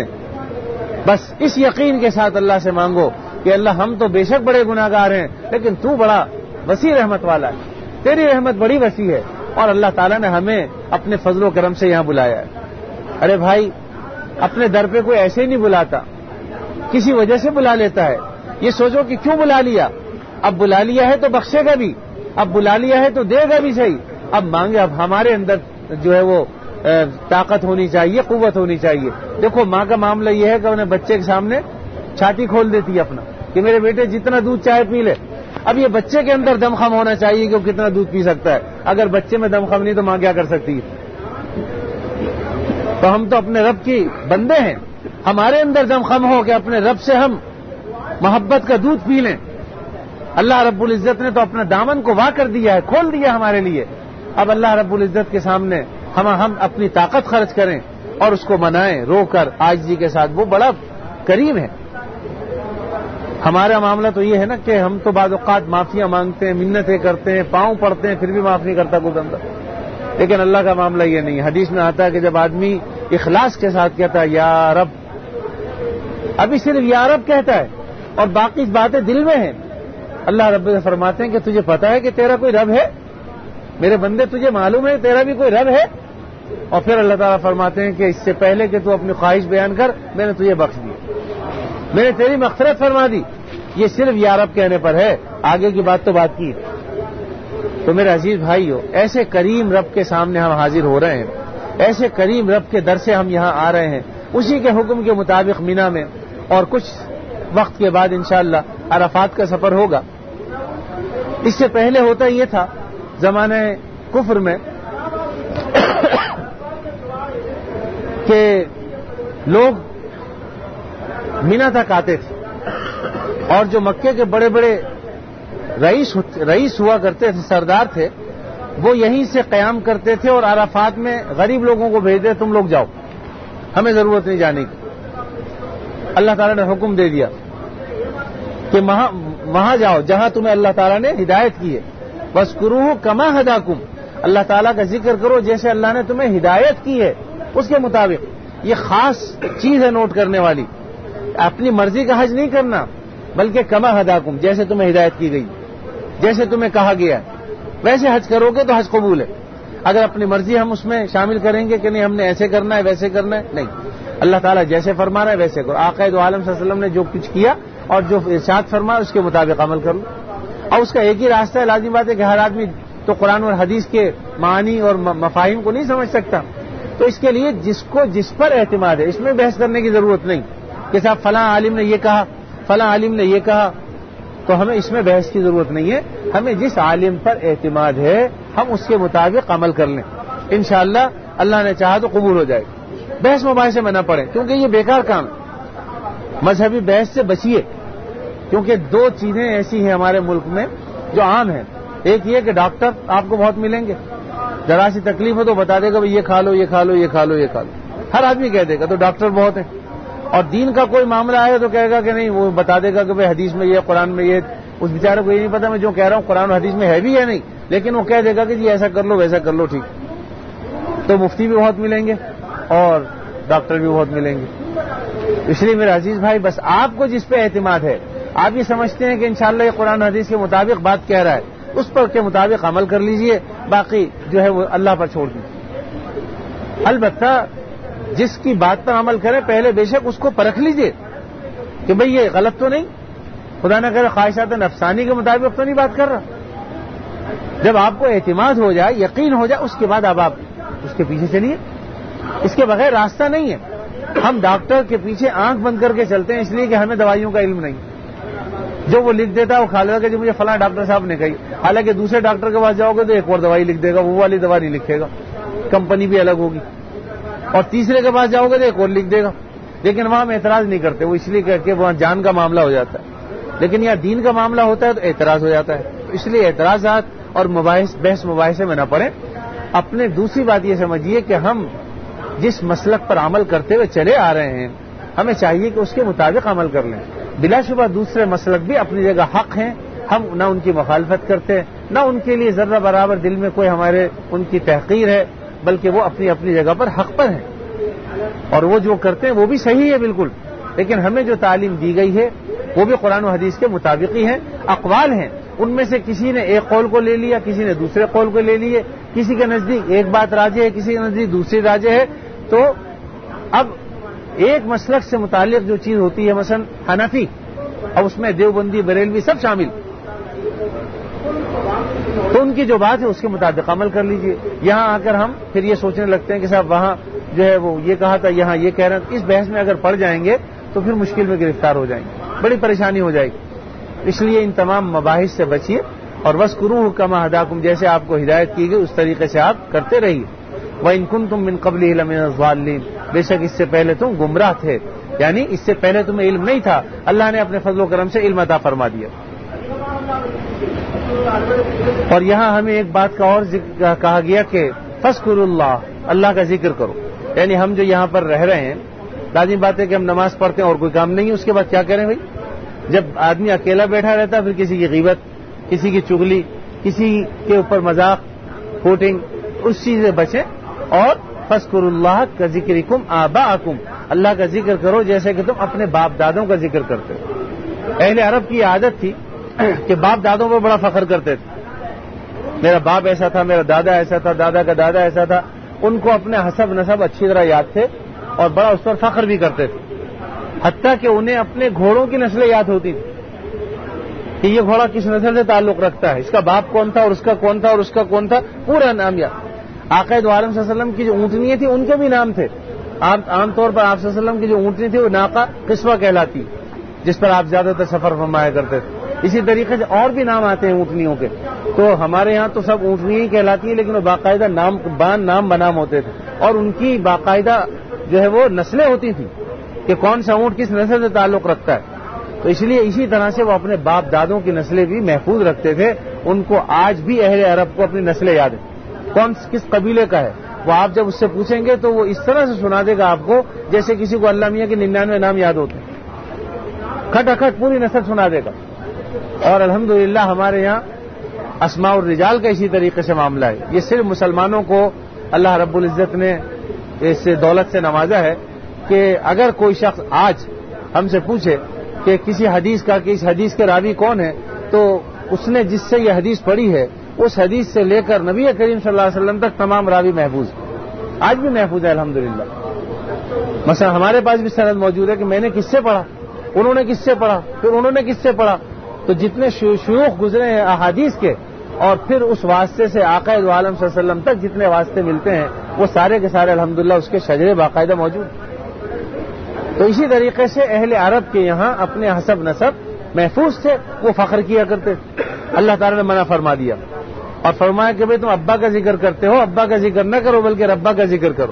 بس اس یقین کے ساتھ اللہ سے مانگو کہ اللہ ہم تو بے شک بڑے گناہ گار ہیں لیکن تو بڑا وسیع رحمت والا ہے, تیری رحمت بڑی وسیع ہے, اور اللہ تعالیٰ نے ہمیں اپنے فضل و کرم سے یہاں بلایا ہے. ارے بھائی, اپنے در پہ کوئی ایسے ہی نہیں بلاتا, کسی وجہ سے بلا لیتا ہے. یہ سوچو کہ کیوں بلا لیا. اب بلا لیا ہے تو بخشے گا بھی, اب بلا لیا ہے تو دے گا بھی صحیح. اب مانگے, اب ہمارے اندر جو ہے وہ طاقت ہونی چاہیے, قوت ہونی چاہیے. دیکھو ماں کا معاملہ یہ ہے کہ انہیں بچے کے سامنے چھاتی کھول دیتی ہے اپنا کہ میرے بیٹے جتنا دودھ چاہے پی لے. اب یہ بچے کے اندر دم خم ہونا چاہیے کہ وہ کتنا دودھ پی سکتا ہے. اگر بچے میں دم خم نہیں تو ماں کیا کر سکتی ہے؟ تو ہم تو اپنے رب کی بندے ہیں, ہمارے اندر دم خم ہو کہ اپنے رب سے ہم محبت کا دودھ پی لیں. اللہ رب العزت نے تو اپنا دامن کو وا کر دیا ہے, کھول دیا ہمارے لیے. اب اللہ رب العزت کے سامنے ہم ہم اپنی طاقت خرچ کریں اور اس کو منائیں رو کر عاجزی کے ساتھ. وہ بڑا کریم ہے. ہمارا معاملہ تو یہ ہے نا کہ ہم تو بعض اوقات معافیاں مانگتے ہیں, منتیں کرتے ہیں, پاؤں پڑتے ہیں, پھر بھی معاف نہیں کرتا کوئی بندہ. لیکن اللہ کا معاملہ یہ نہیں. حدیث میں آتا ہے کہ جب آدمی اخلاص کے ساتھ کہتا ہے یا رب, ابھی صرف یا رب کہتا ہے اور باقی باتیں دل میں ہیں, اللہ رب سے فرماتے ہیں کہ تجھے پتا ہے کہ تیرا کوئی رب ہے؟ میرے بندے تجھے معلوم ہے تیرا بھی کوئی رب ہے؟ اور پھر اللہ تعالیٰ فرماتے ہیں کہ اس سے پہلے کہ تو اپنی خواہش بیان کر میں نے تجھے بخش دی, میں نے تیری مغفرت فرما دی. یہ صرف یا رب کہنے پر ہے, آگے کی بات تو بات کی. تو میرے عزیز بھائیو, ایسے کریم رب کے سامنے ہم حاضر ہو رہے ہیں, ایسے کریم رب کے در سے ہم یہاں آ رہے ہیں, اسی کے حکم کے مطابق مینا میں, اور کچھ وقت کے بعد انشاءاللہ عرفات کا سفر ہوگا. اس سے پہلے ہوتا یہ تھا زمانہ کفر میں کہ لوگ مینا تک آتے تھے اور جو مکے کے بڑے بڑے رئیس رئیس ہوا کرتے تھے, سردار تھے, وہ یہیں سے قیام کرتے تھے اور عرفات میں غریب لوگوں کو بھیج دے تم لوگ جاؤ، ہمیں ضرورت نہیں جانے کی. اللہ تعالیٰ نے حکم دے دیا کہ وہاں وہاں جاؤ جہاں تمہیں اللہ تعالیٰ نے ہدایت کی ہے. وَاذْكُرُوهُ كَمَا هَدَاكُمْ، اللہ تعالیٰ کا ذکر کرو جیسے اللہ نے تمہیں ہدایت کی ہے اس کے مطابق. یہ خاص چیز ہے نوٹ کرنے والی. اپنی مرضی کا حج نہیں کرنا بلکہ کما ہداکم، جیسے تمہیں ہدایت کی گئی، جیسے تمہیں کہا گیا ویسے حج کرو گے تو حج قبول ہے. اگر اپنی مرضی ہم اس میں شامل کریں گے کہ نہیں ہم نے ایسے کرنا ہے ویسے کرنا ہے، نہیں. اللہ تعالیٰ جیسے فرما رہا ہے ویسے کرو. آقا دو عالم صلی اللہ علیہ وسلم نے جو کچھ کیا اور جو ارشاد فرمایا اس کے مطابق عمل کر لو. اور اس کا ایک ہی راستہ ہے. لازمی بات ہے کہ ہر آدمی تو قرآن اور حدیث کے معانی اور مفاہیم کو نہیں سمجھ سکتا. تو اس کے لیے جس کو جس پر اعتماد ہے اس میں بحث کرنے کی ضرورت نہیں کہ صاحب فلاں عالم نے یہ کہا فلاں عالم نے یہ کہا، تو ہمیں اس میں بحث کی ضرورت نہیں ہے. ہمیں جس عالم پر اعتماد ہے ہم اس کے مطابق عمل کر لیں، انشاءاللہ اللہ نے چاہا تو قبول ہو جائے. بحث مباحثے میں نہ پڑیں کیونکہ یہ بیکار کام ہے. مذہبی بحث سے بچیے کیونکہ دو چیزیں ایسی ہیں ہمارے ملک میں جو عام ہیں. ایک یہ کہ ڈاکٹر آپ کو بہت ملیں گے، ذرا سی تکلیف ہو تو بتا دے گا بھائی یہ کھا لو یہ کھا لو یہ کھا لو یہ کھا لو، ہر آدمی کہہ دے گا تو ڈاکٹر بہت ہیں. اور دین کا کوئی معاملہ آئے تو کہے گا کہ نہیں، وہ بتا دے گا کہ بھائی حدیث میں یہ قرآن میں یہ. اس بیچارے کو یہ نہیں پتا میں جو کہہ رہا ہوں قرآن و حدیث میں ہے بھی ہے نہیں، لیکن وہ کہہ دے گا کہ جی ایسا کر لو ویسا کر لو ٹھیک. تو مفتی بھی بہت ملیں گے اور ڈاکٹر بھی بہت ملیں گے. اس لیے میرے عزیز بھائی بس آپ کو جس پہ اعتماد ہے، آپ یہ سمجھتے ہیں کہ انشاءاللہ یہ قرآن حدیث کے مطابق بات کہہ رہا ہے، اس پر کے مطابق عمل کر لیجئے، باقی جو ہے وہ اللہ پر چھوڑ دیجیے. البتہ جس کی بات پر عمل کریں پہلے بے شک اس کو پرکھ لیجئے کہ بھئی یہ غلط تو نہیں، خدا نہ کرے خواہشات نفسانی کے مطابق تو نہیں بات کر رہا. جب آپ کو اعتماد ہو جائے، یقین ہو جائے، اس کے بعد اب آپ اس کے پیچھے چلیے. اس کے بغیر راستہ نہیں ہے. ہم ڈاکٹر کے پیچھے آنکھ بند کر کے چلتے ہیں اس لیے کہ ہمیں دوائیوں کا علم نہیں. جو وہ لکھ دیتا ہے وہ کھا لیتا کہ جو مجھے فلاں ڈاکٹر صاحب نے کہی، حالانکہ دوسرے ڈاکٹر کے پاس جاؤ گے تو ایک اور دوائی لکھ دے گا، وہ والی دوا نہیں لکھے گا، کمپنی بھی الگ ہوگی. اور تیسرے کے پاس جاؤ گے تو ایک اور لکھ دے گا. لیکن وہاں ہم اعتراض نہیں کرتے، وہ اس لیے کہ وہاں جان کا معاملہ ہو جاتا ہے. لیکن یہاں دین کا معاملہ ہوتا ہے تو اعتراض ہو جاتا ہے. اس لیے اعتراضات اور مباحث بحث مباحثے میں نہ پڑیں. اپنے دوسری بات یہ سمجھیے کہ ہم جس مسلک پر عمل کرتے ہوئے چلے آ رہے ہیں ہمیں چاہیے کہ اس کے مطابق عمل کر لیں. بلا شبہ دوسرے مسلک بھی اپنی جگہ حق ہیں، ہم نہ ان کی مخالفت کرتے نہ ان کے لیے ذرہ برابر دل میں کوئی ہمارے ان کی تحقیر ہے، بلکہ وہ اپنی اپنی جگہ پر حق پر ہیں اور وہ جو کرتے ہیں وہ بھی صحیح ہے بالکل. لیکن ہمیں جو تعلیم دی گئی ہے وہ بھی قرآن و حدیث کے مطابق ہی ہیں. اقوال ہیں، ان میں سے کسی نے ایک قول کو لے لیا، کسی نے دوسرے قول کو لے لیے، کسی کے نزدیک ایک بات راجح ہے، کسی کے نزدیک دوسری راجح ہے. تو اب ایک مسلک سے متعلق جو چیز ہوتی ہے مثلا حنفی، اب اس میں دیوبندی بریلوی سب شامل، تو ان کی جو بات ہے اس کے مطابق عمل کر لیجئے. یہاں آ کر ہم پھر یہ سوچنے لگتے ہیں کہ صاحب وہاں جو ہے وہ یہ کہا تھا یہاں یہ کہہ رہے ہیں. اس بحث میں اگر پڑ جائیں گے تو پھر مشکل میں گرفتار ہو جائیں گے، بڑی پریشانی ہو جائے گی. اس لیے ان تمام مباحث سے بچیے اور وَاذْكُرُوهُ كَمَا هَدَاكُمْ، جیسے آپ کو ہدایت کی گئی اس طریقے سے آپ کرتے رہیے. وَإِن كُنتُم مِّن قَبْلِهِ لَمِنَ الضَّالِّينَ، بے شک اس سے پہلے تم گمراہ تھے، یعنی اس سے پہلے تمہیں علم نہیں تھا، اللہ نے اپنے فضل و کرم سے علم عطا فرما دیا. اور یہاں ہمیں ایک بات کا اور کہا گیا کہ فَاذْكُرُوا اللَّهَ، اللہ کا ذکر کرو. یعنی ہم جو یہاں پر رہ رہے ہیں، لازمی بات ہے کہ ہم نماز پڑھتے ہیں اور کوئی کام نہیں ہے، اس کے بعد کیا کریں بھائی؟ جب آدمی اکیلا بیٹھا رہتا ہے پھر کسی کی غیبت، کسی کی چغلی، کسی کے اوپر مذاق کوٹنگ، اس چیز سے بچیں. اور فَاذْكُرُوا اللَّهَ كَذِكْرِكُمْ آبَاءَكُمْ، اللہ کا ذکر کرو جیسے کہ تم اپنے باپ دادوں کا ذکر کرتے ہو. اہل عرب کی عادت تھی کہ باپ دادوں پر بڑا فخر کرتے تھے. میرا باپ ایسا تھا، میرا دادا ایسا تھا، دادا کا دادا ایسا تھا. ان کو اپنے حسب نسب اچھی طرح یاد تھے اور بڑا اس پر فخر بھی کرتے تھے. حتیٰ کہ انہیں اپنے گھوڑوں کی نسلیں یاد ہوتی تھی کہ یہ گھوڑا کس نسل سے تعلق رکھتا ہے، اس کا باپ کون تھا اور اس کا کون تھا اور اس کا کون تھا، پورا نام یاد. آقا دو عالم صلی اللہ علیہ وسلم کی جو اونٹنیاں تھیں ان کے بھی نام تھے. عام طور پر آپ صلی اللہ علیہ وسلم کی جو اونٹنی تھی وہ ناقہ قصوہ کہلاتی، جس پر آپ زیادہ تر سفر فرمایا کرتے تھے. اسی طریقے سے اور بھی نام آتے ہیں اونٹنیوں کے. تو ہمارے ہاں تو سب اونٹنیاں ہی کہلاتی ہیں، لیکن وہ باقاعدہ نام بان نام بنام ہوتے تھے اور ان کی باقاعدہ جو ہے وہ نسلیں ہوتی تھیں کہ کون سا اونٹ کس نسل سے تعلق رکھتا ہے. تو اس لیے اسی طرح سے وہ اپنے باپ دادوں کی نسلیں بھی محفوظ رکھتے تھے ان کو آج بھی اہل عرب کو اپنی نسلیں یاد ہیں، کون کس قبیلے کا ہے وہ آپ جب اس سے پوچھیں گے تو وہ اس طرح سے سنا دے گا آپ کو جیسے کسی کو اللہ میاں کے ننانوے نام یاد ہوتے ہیں، کھٹ اکھٹ پوری نسل سنا دے گا۔ اور الحمدللہ ہمارے یہاں اسماء الرجال کا اسی طریقے سے معاملہ ہے۔ یہ صرف مسلمانوں کو اللہ رب العزت نے اس دولت سے نوازا ہے کہ اگر کوئی شخص آج ہم سے پوچھے کہ کسی حدیث کا کہ اس حدیث کے راوی کون ہے، تو اس نے جس سے یہ حدیث پڑھی ہے اس حدیث سے لے کر نبی کریم صلی اللہ علیہ وسلم تک تمام راوی محفوظ، آج بھی محفوظ ہے الحمدللہ۔ مثلا ہمارے پاس بھی سند موجود ہے کہ میں نے کس سے پڑھا، انہوں نے کس سے پڑھا، پھر انہوں نے کس سے پڑھا، تو جتنے شیوخ گزرے ہیں احادیث کے اور پھر اس واسطے سے آقا دو عالم صلی اللہ علیہ وسلم تک جتنے واسطے ملتے ہیں وہ سارے کے سارے الحمدللہ اس کے شجرے باقاعدہ موجود۔ تو اسی طریقے سے اہل عرب کے یہاں اپنے حسب نسب محفوظ تھے، وہ فخر کیا کرتے، اللہ تعالیٰ نے منع فرما دیا اور فرمایا کہ بھئی تم ابا کا ذکر کرتے ہو، ابا کا ذکر نہ کرو بلکہ ربا کا ذکر کرو۔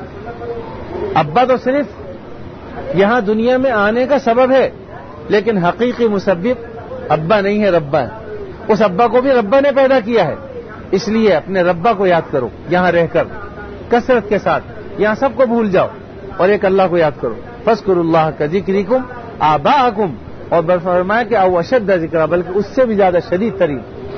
ابا تو صرف یہاں دنیا میں آنے کا سبب ہے لیکن حقیقی مسبب ابا نہیں ہے، ربا ہے۔ اس ابا کو بھی ربا نے پیدا کیا ہے، اس لیے اپنے ربا کو یاد کرو یہاں رہ کر کثرت کے ساتھ، یہاں سب کو بھول جاؤ اور ایک اللہ کو یاد کرو۔ فاذکروا اللہ کذکرکم آباءکم، اور فرمایا کہ او اشد ذکر، بلکہ اس سے بھی زیادہ شدید ترین۔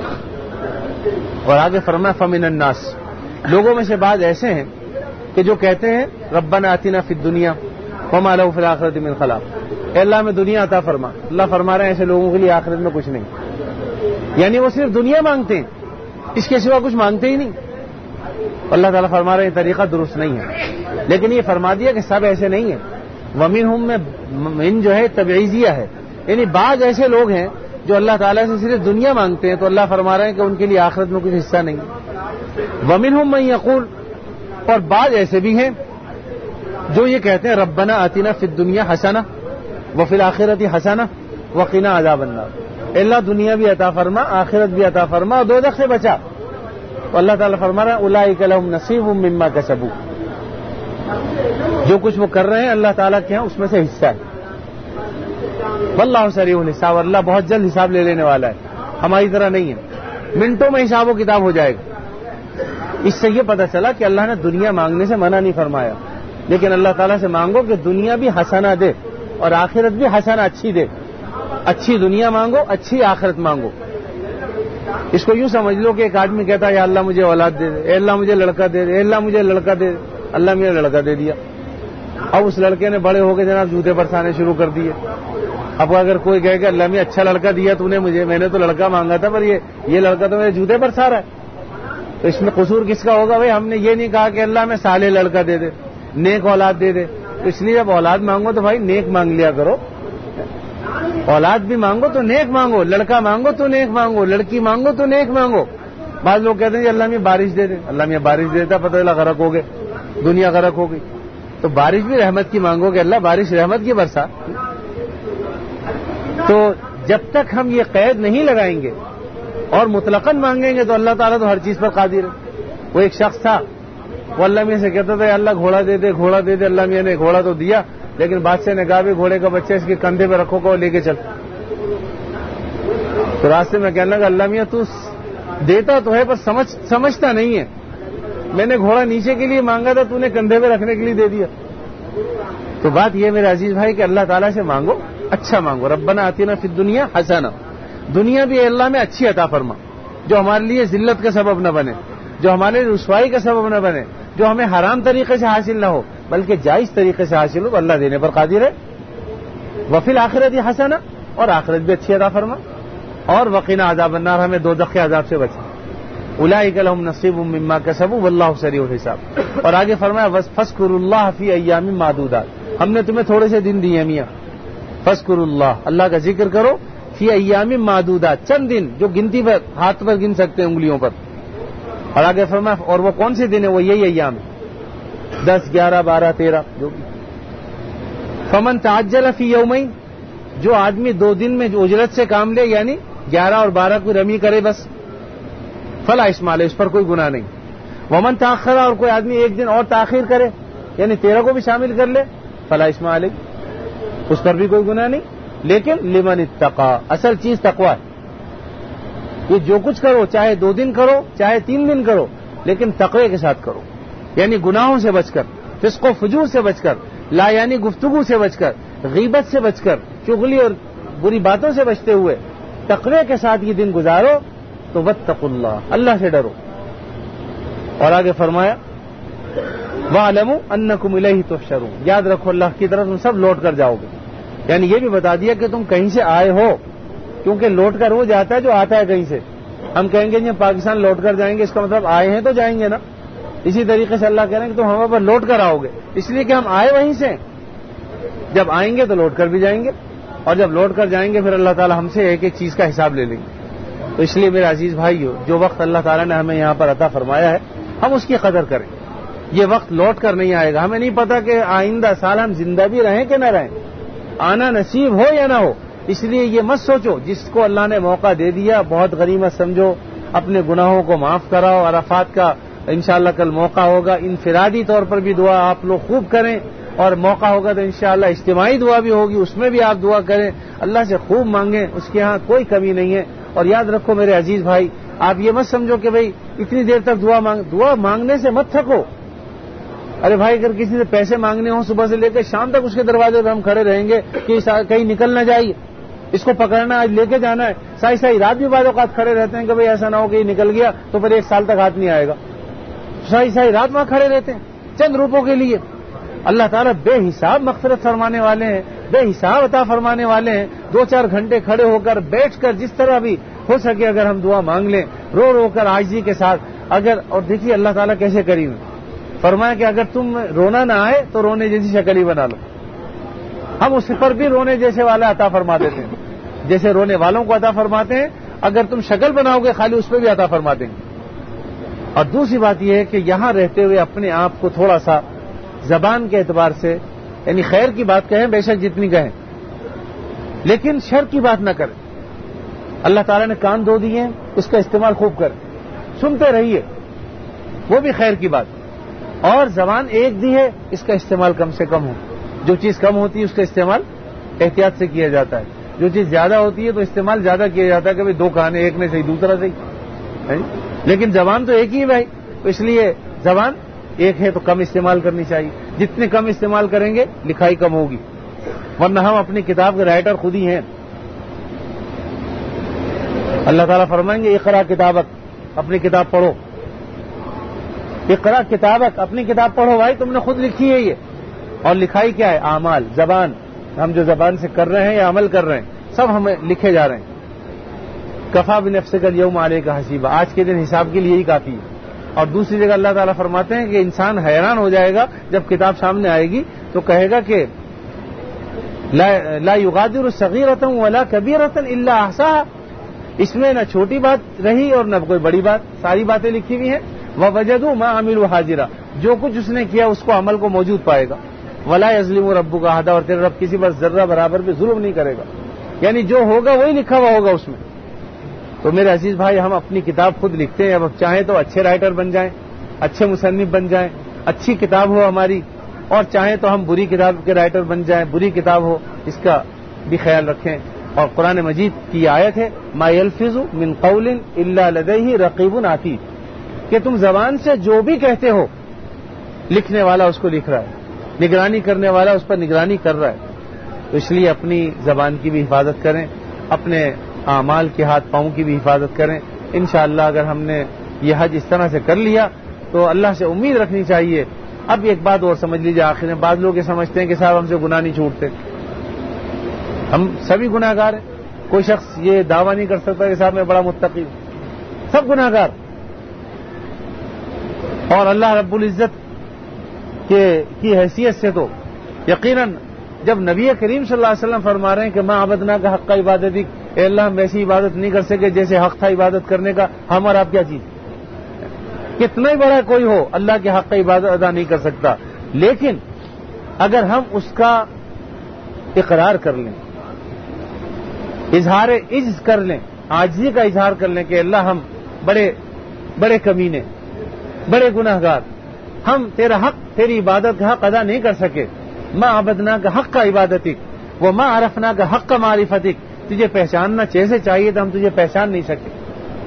اور آگے فرمایا فمن الناس، لوگوں میں سے بعض ایسے ہیں کہ جو کہتے ہیں ربنا آتنا فی الدنیا وما لہ فی الآخرۃ من خلاق، اے اللہ میں دنیا عطا فرما۔ اللہ فرما رہے ہیں ایسے لوگوں کے لیے آخرت میں کچھ نہیں، یعنی وہ صرف دنیا مانگتے ہیں، اس کے سوا کچھ مانگتے ہی نہیں۔ اللہ تعالیٰ فرما رہے ہیں یہ طریقہ درست نہیں ہے، لیکن یہ فرما دیا کہ سب ایسے نہیں ہیں۔ ومنہم میں من جو ہے تبعیضیہ ہے، یعنی بعض ایسے لوگ ہیں جو اللہ تعالیٰ سے صرف دنیا مانگتے ہیں، تو اللہ فرما رہے ہیں کہ ان کے لیے آخرت میں کچھ حصہ نہیں۔ ومنہم من یقول، اور بعض ایسے بھی ہیں جو یہ کہتے ہیں ربنا آتنا فی الدنیا حسنہ وفی الآخرۃ حسنہ وقنا عذاب النار، اے اللہ دنیا بھی عطا فرما، آخرت بھی عطا فرما اور دوزخ سے بچا۔ تو اللہ تعالیٰ فرما رہا ہے اولئک لہم نصیب مما کسبوا، جو کچھ وہ کر رہے ہیں اللہ تعالیٰ کے ہاں اس میں سے حصہ ہے۔ واللہ سریع الحساب، اللہ بہت جلد حساب لے لینے والا ہے، ہماری طرح نہیں ہے، منٹوں میں حساب و کتاب ہو جائے گا۔ اس سے یہ پتہ چلا کہ اللہ نے دنیا مانگنے سے منع نہیں فرمایا، لیکن اللہ تعالیٰ سے مانگو کہ دنیا بھی حسنہ دے اور آخرت بھی حسنہ اچھی دے، اچھی دنیا مانگو، اچھی آخرت مانگو۔ اس کو یوں سمجھ لو کہ ایک آدمی کہتا ہے یا اللہ مجھے اولاد دے دے، اے اللہ مجھے لڑکا دے دے، اے اللہ مجھے لڑکا دے دے، اللہ مجھے لڑکا دے دیا۔ اب اس لڑکے نے بڑے ہو کے جناب جوتے برسانے شروع کر دیے۔ اب اگر کوئی کہے کہ اللہ میں اچھا لڑکا دیا تو نے مجھے، میں نے تو لڑکا مانگا تھا پر یہ یہ لڑکا تو میرے جوتے برسا رہا ہے، تو اس میں قصور کس کا ہوگا؟ بھائی ہم نے یہ نہیں کہا کہ اللہ میں صالح لڑکا دے دے، نیک اولاد دے دے، تو اس لیے جب اولاد مانگو تو بھائی نیک مانگ لیا کرو، اولاد بھی مانگو تو نیک مانگو، لڑکا مانگو تو نیک مانگو، لڑکی مانگو تو نیک مانگو۔ بعض لوگ کہتے ہیں کہ اللہ میں بارش دے دے، اللہ میں بارش دیتا پتہ چلا غرق ہو گئے، دنیا غرق ہو گئی، تو بارش بھی رحمت کی مانگو کہ اللہ بارش رحمت کی برسا۔ تو جب تک ہم یہ قید نہیں لگائیں گے اور مطلقاً مانگیں گے تو اللہ تعالیٰ تو ہر چیز پر قادر ہے۔ وہ ایک شخص تھا، وہ اللہ میاں سے کہتا تھا اللہ گھوڑا دے دے گھوڑا دے دے، اللہ میاں نے گھوڑا تو دیا لیکن بادشاہ نے کہا بھی گھوڑے کا بچہ اس کے کندھے پہ رکھو کو لے کے چل۔ تو راستے میں کہنے لگا اللہ میاں تو دیتا تو ہے پر سمجھ سمجھتا نہیں ہے، میں نے گھوڑا نیچے کے لیے مانگا تھا تو نے کندھے پہ رکھنے کے لیے دے دیا۔ تو بات یہ میرے عزیز بھائی کہ اللہ تعالیٰ سے مانگو، اچھا مانگو، ربنا آتنا فی الدنیا حسنہ، دنیا بھی اللہ میں اچھی عطا فرما، جو ہمارے لیے ذلت کا سبب نہ بنے، جو ہمارے لیے رسوائی کا سبب نہ بنے، جو ہمیں حرام طریقے سے حاصل نہ ہو بلکہ جائز طریقے سے حاصل ہو، تو اللہ دینے پر قادر ہے۔ وفی الآخرۃ حسنہ، اور آخرت بھی اچھی عطا فرما، اور وقنا عذاب النار، ہمیں دوزخ کے عذاب سے بچا۔ اولئک لہم نصیب مما کسبوا واللہ سریع الحساب۔ اور آگے فرمایا فاذکروا اللہ فی ایام معدودات، ہم نے تمہیں تھوڑے سے دن دیے میاں، فاذکروا اللہ، اللہ کا ذکر کرو، فی ایام معدودات، چند دن جو گنتی پر ہاتھ پر گن سکتے ہیں انگلیوں پر۔ اور آگے فرمایا اور وہ کون سے دن ہیں؟ وہ یہی ایام ہے، دس گیارہ بارہ تیرہ جو بھی۔ فمن تعجل فی یومین، جو آدمی دو دن میں جو اجرت سے کام لے، یعنی گیارہ اور بارہ کو رمی کرے بس، فلا اسم علیہ، اس پر کوئی گناہ نہیں۔ ومن تاخر، اور کوئی آدمی ایک دن اور تاخیر کرے یعنی تیرہ کو بھی شامل کر لے، فلا اسم علیہ، اس پر بھی کوئی گناہ نہیں۔ لیکن لمن اتقا، اصل چیز تقویٰ ہے، یہ جو کچھ کرو، چاہے دو دن کرو چاہے تین دن کرو، لیکن تقوی کے ساتھ کرو، یعنی گناہوں سے بچ کر، فسق و فجور سے بچ کر، لا یعنی گفتگو سے بچ کر، غیبت سے بچ کر، چغلی اور بری باتوں سے بچتے ہوئے تقوی کے ساتھ یہ دن گزارو تو واتقوا اللہ، اللہ سے ڈرو۔ اور آگے فرمایا وَاعْلَمُوا أَنَّكُمْ إِلَيْهِ تُحْشَرُونَ، یاد رکھو اللہ کی طرف تم سب لوٹ کر جاؤ گے، یعنی یہ بھی بتا دیا کہ تم کہیں سے آئے ہو، کیونکہ لوٹ کر وہ جاتا ہے جو آتا ہے کہیں سے۔ ہم کہیں گے یہ پاکستان لوٹ کر جائیں گے، اس کا مطلب آئے ہیں تو جائیں گے نا۔ اسی طریقے سے اللہ کہہ رہے ہیں کہ تم ہمارے پر لوٹ کر آؤ گے، اس لیے کہ ہم آئے وہیں سے، جب آئیں گے تو لوٹ کر بھی جائیں گے، اور جب لوٹ کر جائیں گے پھر اللہ تعالی ہم سے ایک ایک چیز کا حساب لے لیں گے۔ تو اس لیے میرے عزیز بھائیو، جو وقت اللہ تعالیٰ نے ہمیں یہاں پر عطا فرمایا ہے ہم اس کی قدر کریں۔ یہ وقت لوٹ کر نہیں آئے گا، ہمیں نہیں پتا کہ آئندہ سال ہم زندہ بھی رہیں کہ نہ رہیں، آنا نصیب ہو یا نہ ہو۔ اس لیے یہ مت سوچو، جس کو اللہ نے موقع دے دیا بہت غنیمت سمجھو، اپنے گناہوں کو معاف کراؤ۔ عرفات کا انشاءاللہ کل موقع ہوگا، انفرادی طور پر بھی دعا آپ لوگ خوب کریں، اور موقع ہوگا تو انشاءاللہ اجتماعی دعا بھی ہوگی، اس میں بھی آپ دعا کریں، اللہ سے خوب مانگیں، اس کے ہاں کوئی کمی نہیں ہے۔ اور یاد رکھو میرے عزیز بھائی، آپ یہ مت سمجھو کہ بھئی اتنی دیر تک دعا مانگ دعا مانگنے سے مت تھکو۔ ارے بھائی اگر کسی سے پیسے مانگنے ہوں صبح سے لے کے شام تک اس کے دروازے پہ ہم کھڑے رہیں گے کہ کہیں نکل نہ جائیے، اس کو پکڑنا آج لے کے جانا ہے، ساری ساری رات بھی بعض اوقات کھڑے رہتے ہیں کہ بھئی ایسا نہ ہو کہ یہ نکل گیا تو پھر ایک سال تک ہاتھ نہیں آئے گا، ساری ساری رات وہاں کھڑے رہتے ہیں چند روپوں کے لیے۔ اللہ تعالیٰ بے حساب مغفرت فرمانے والے ہیں، بے حساب عطا فرمانے والے ہیں۔ دو چار گھنٹے کھڑے ہو کر بیٹھ کر جس طرح بھی ہو سکے اگر ہم دعا مانگ لیں رو رو کر عاجزی کے ساتھ، اگر اور دیکھیے اللہ تعالیٰ کیسے کریم ہے، فرمایا کہ اگر تم رونا نہ آئے تو رونے جیسی شکل ہی بنا لو، ہم اس پر بھی رونے جیسے والا عطا فرما دیتے ہیں، جیسے رونے والوں کو عطا فرماتے ہیں، اگر تم شکل بناؤ گے خالی اس پہ بھی عطا فرما دیں گے۔ اور دوسری بات یہ ہے کہ یہاں رہتے ہوئے اپنے آپ کو تھوڑا سا زبان کے اعتبار سے یعنی خیر کی بات کہیں، بے شک جتنی کہیں، لیکن شر کی بات نہ کریں۔ اللہ تعالیٰ نے کان دو دیے ہیں، اس کا استعمال خوب کریں، سنتے رہیے، وہ بھی خیر کی بات۔ اور زبان ایک دی ہے، اس کا استعمال کم سے کم ہو، جو چیز کم ہوتی ہے اس کا استعمال احتیاط سے کیا جاتا ہے، جو چیز زیادہ ہوتی ہے تو استعمال زیادہ کیا جاتا ہے کہ دو کھانے، ایک میں صحیح دوسرا صحیح، لیکن زبان تو ایک ہی ہے بھائی، تو اس لیے زبان ایک ہے تو کم استعمال کرنی چاہیے، جتنے کم استعمال کریں گے لکھائی کم ہوگی، ورنہ ہم اپنی کتاب کے رائٹر خود ہی ہیں۔ اللہ تعالیٰ فرمائیں گے اقرا کتابک، اپنی کتاب پڑھو، اقرا کتابک، اپنی کتاب پڑھو بھائی، تم نے خود لکھی ہے یہ۔ اور لکھائی کیا ہے؟ اعمال، زبان، ہم جو زبان سے کر رہے ہیں یا عمل کر رہے ہیں سب ہمیں لکھے جا رہے ہیں۔ کفا بنفسک الیوم علیک حسیبا، آج کے دن حساب کے لیے یہی کافی ہے۔ اور دوسری جگہ اللہ تعالیٰ فرماتے ہیں کہ انسان حیران ہو جائے گا جب کتاب سامنے آئے گی تو کہے گا کہ لا یغادر صغیرۃ ولا کبیرۃ الا احصاها، اس میں نہ چھوٹی بات رہی اور نہ کوئی بڑی بات، ساری باتیں لکھی ہوئی ہیں۔ ووجدوا ما عملوا حاضرا، جو کچھ اس نے کیا اس کو عمل کو موجود پائے گا۔ ولا یظلم ربک احدا، اور تیرا رب کسی پر ذرہ برابر بھی ظلم نہیں کرے گا، یعنی جو ہوگا وہی لکھا ہوا ہوگا اس میں۔ تو میرے عزیز بھائی، ہم اپنی کتاب خود لکھتے ہیں، اب چاہیں تو اچھے رائٹر بن جائیں، اچھے مصنف بن جائیں، اچھی کتاب ہو ہماری، اور چاہیں تو ہم بری کتاب کے رائٹر بن جائیں، بری کتاب ہو، اس کا بھی خیال رکھیں۔ اور قرآن مجید کی آیت ہے ما یلفظ من قول الا لدیہ رقیب عتید، کہ تم زبان سے جو بھی کہتے ہو لکھنے والا اس کو لکھ رہا ہے، نگرانی کرنے والا اس پر نگرانی کر رہا ہے۔ تو اس لیے اپنی زبان کی بھی حفاظت کریں، اپنے اعمال کے ہاتھ پاؤں کی بھی حفاظت کریں۔ انشاءاللہ اگر ہم نے یہ حج اس طرح سے کر لیا تو اللہ سے امید رکھنی چاہیے۔ اب ایک بات اور سمجھ لیجیے آخر میں، بعض لوگ یہ سمجھتے ہیں کہ صاحب ہم سے گناہ نہیں چھوٹتے، ہم سبھی گناہ گار ہیں، کوئی شخص یہ دعویٰ نہیں کر سکتا کہ صاحب میں بڑا متقی ہوں، سب گناہ گار۔ اور اللہ رب العزت کے کی حیثیت سے تو یقیناً جب نبی کریم صلی اللہ علیہ وسلم فرما رہے ہیں کہ ما عبدنا کا حق کا عبادت، اے اللہ ہم ایسی عبادت نہیں کر سکے جیسے حق تھا عبادت کرنے کا، ہم اور آپ کیا چیز، کتنا ہی بڑا کوئی ہو اللہ کے حق کا عبادت ادا نہیں کر سکتا، لیکن اگر ہم اس کا اقرار کر لیں، اظہار عجز کر لیں، عاجزی کا اظہار کر لیں کہ اللہ ہم بڑے بڑے کمینے، بڑے گناہ گار، ہم تیرا حق، تیری عبادت کا حق ادا نہیں کر سکے، ما عبدنا کا حق کا عبادتک و ما عرفنا کا حق کا معرفتک، تجھے پہچاننا جیسے چاہیے تو ہم تجھے پہچان نہیں سکے،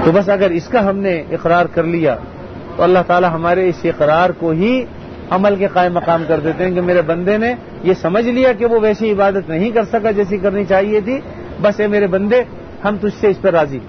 تو بس اگر اس کا ہم نے اقرار کر لیا تو اللہ تعالی ہمارے اس اقرار کو ہی عمل کے قائم مقام کر دیتے ہیں کہ میرے بندے نے یہ سمجھ لیا کہ وہ ویسی عبادت نہیں کر سکا جیسی کرنی چاہیے تھی، بس اے میرے بندے ہم تجھ سے اس پر راضی۔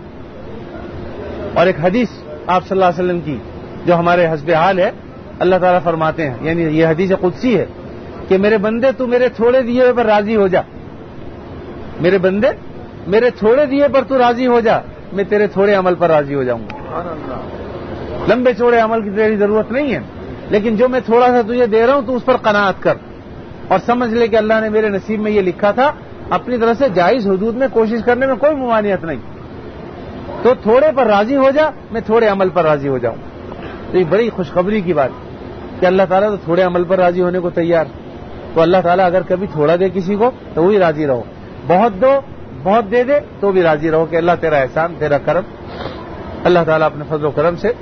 اور ایک حدیث آپ صلی اللہ علیہ وسلم کی جو ہمارے حسب حال ہے، اللہ تعالیٰ فرماتے ہیں، یعنی یہ حدیث قدسی ہے کہ میرے بندے تو میرے تھوڑے دیے ہوئے پر راضی ہو جا، میرے بندے میرے تھوڑے دیے پر تو راضی ہو جا، میں تیرے تھوڑے عمل پر راضی ہو جاؤں گا۔ لمبے چوڑے عمل کی تیری ضرورت نہیں ہے، لیکن جو میں تھوڑا سا تجھے دے رہا ہوں تو اس پر قناعت کر اور سمجھ لے کہ اللہ نے میرے نصیب میں یہ لکھا تھا، اپنی طرف سے جائز حدود میں کوشش کرنے میں کوئی ممانعت نہیں، تو تھوڑے پر راضی ہو جا، میں تھوڑے عمل پر راضی ہو جاؤں۔ تو یہ بڑی خوشخبری کی بات کہ اللہ تعالیٰ تو تھوڑے عمل پر راضی ہونے کو تیار، تو اللہ تعالیٰ اگر کبھی تھوڑا دے کسی کو تو وہی راضی رہو، بہت دو بہت دے دے تو بھی راضی رہو کہ اللہ تیرا احسان، تیرا کرم۔ اللہ تعالیٰ اپنے فضل و کرم سے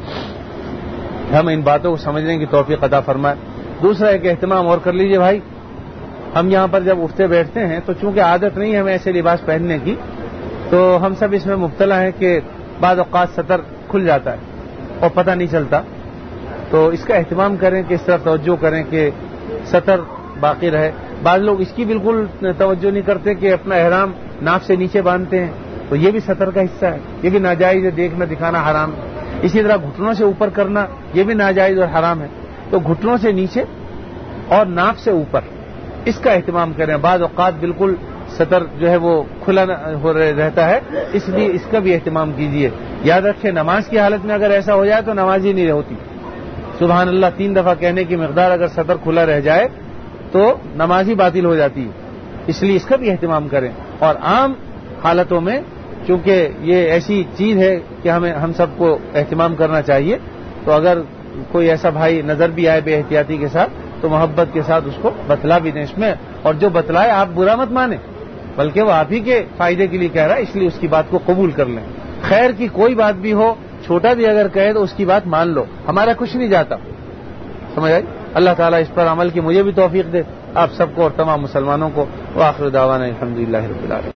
ہم ان باتوں کو سمجھنے کی توفیق عطا فرمائے۔ دوسرا ایک اہتمام اور کر لیجئے بھائی، ہم یہاں پر جب اٹھتے بیٹھتے ہیں تو چونکہ عادت نہیں ہے ہمیں ایسے لباس پہننے کی، تو ہم سب اس میں مبتلا ہیں کہ بعض اوقات سطر کھل جاتا ہے اور پتہ نہیں چلتا، تو اس کا اہتمام کریں کہ اس طرف توجہ کریں کہ سطر باقی رہے۔ بعض لوگ اس کی بالکل توجہ نہیں کرتے کہ اپنا احرام ناف سے نیچے باندھتے ہیں، تو یہ بھی سطر کا حصہ ہے، یہ بھی ناجائز ہے، دیکھنا دکھانا حرام ہے۔ اسی طرح گھٹنوں سے اوپر کرنا یہ بھی ناجائز اور حرام ہے، تو گھٹنوں سے نیچے اور ناف سے اوپر اس کا اہتمام کریں۔ بعض اوقات بالکل سطر جو ہے وہ کھلا رہتا ہے، اس لیے اس کا بھی اہتمام کیجیے۔ یاد رکھیں نماز کی حالت میں اگر ایسا ہو جائے تو نماز ہی نہیں ہوتی۔ سبحان اللہ تین دفعہ کہنے کی مقدار اگر سطر کھلا رہ جائے تو نماز ہی باطل ہو جاتی ہے، اس لیے اس کا بھی اہتمام کریں۔ اور عام حالتوں میں چونکہ یہ ایسی چیز ہے کہ ہمیں ہم سب کو اہتمام کرنا چاہیے، تو اگر کوئی ایسا بھائی نظر بھی آئے بے احتیاطی کے ساتھ تو محبت کے ساتھ اس کو بتلا بھی دیں اس میں، اور جو بتلائے آپ برا مت مانیں، بلکہ وہ آپ ہی کے فائدے کے لیے کہہ رہا ہے، اس لیے اس کی بات کو قبول کر لیں۔ خیر کی کوئی بات بھی ہو، چھوٹا بھی اگر کہے تو اس کی بات مان لو، ہمارا کچھ نہیں جاتا، سمجھ آئی؟ اللہ تعالیٰ اس پر عمل کی مجھے بھی توفیق دے، آپ سب کو اور تمام مسلمانوں کو۔ وآخر دعوانا الحمدللہ رب العالمین۔